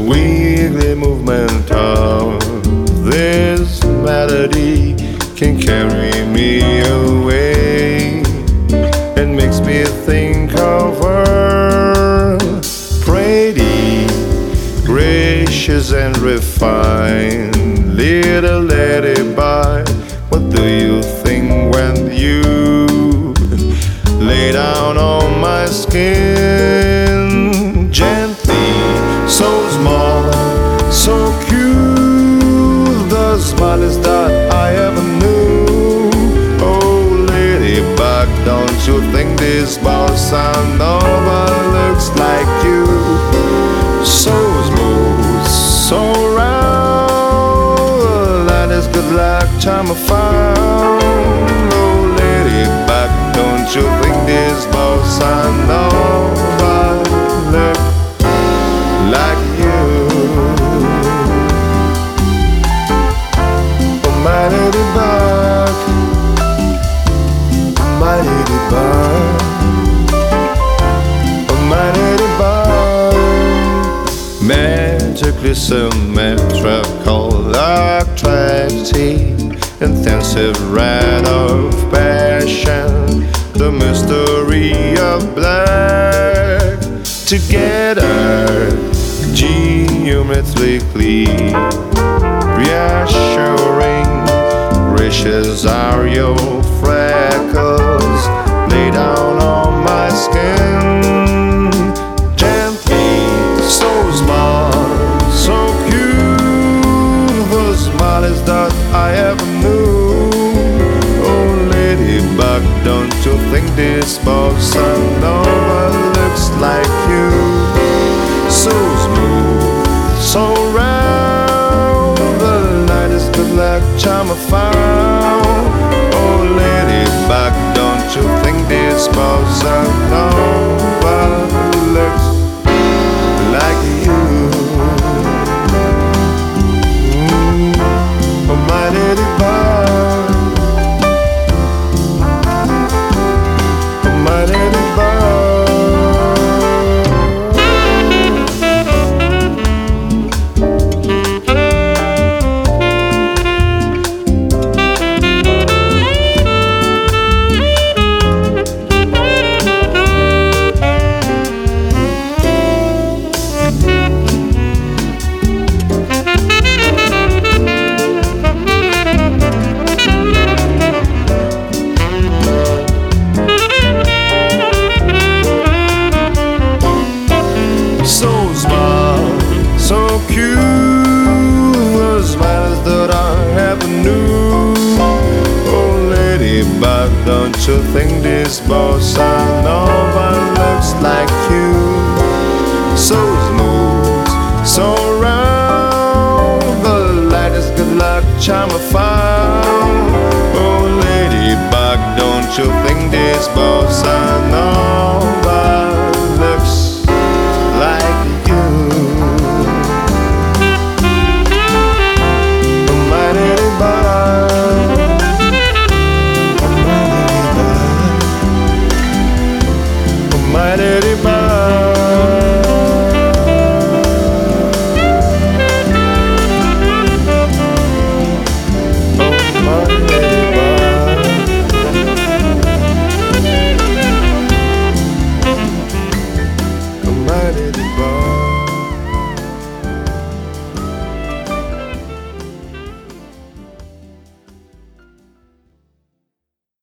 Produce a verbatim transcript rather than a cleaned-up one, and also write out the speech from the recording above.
wiggly movement of this melody can carry me away and makes me think of her. Pretty, gracious and refined little ladybug, what do you think when you lay down on my skin? Gently, so small, so cute, the smallest that I ever knew. Oh ladybug, don't you think this bossa nova looks like you? So smooth, so round, that is good luck charm I found. Oh ladybug, don't you think this bossa nova looks like you? Oh my ladybug, my ladybug, oh my ladybug. Magically symmetrical, attractive, intensive red of passion, the mystery of black. Together, geometrically reassuring, gracious are your freckles, lay down on my skin. Gently, so small, so cute, the smallest that I ever knew. Oh ladybug, don't you think this bossa nova looks like you? So smooth, so round, the lightest good luck charm I found. Oh ladybug, don't you think this bossa nova looks like you? Mm, oh my ladybug, oh my ladybug. So small, so cute, the smiles that I ever knew. Oh ladybug, don't you think this bossa nova looks like you? So smooth, so round, the lightest good luck charm I found. Oh ladybug, don't you think this bossa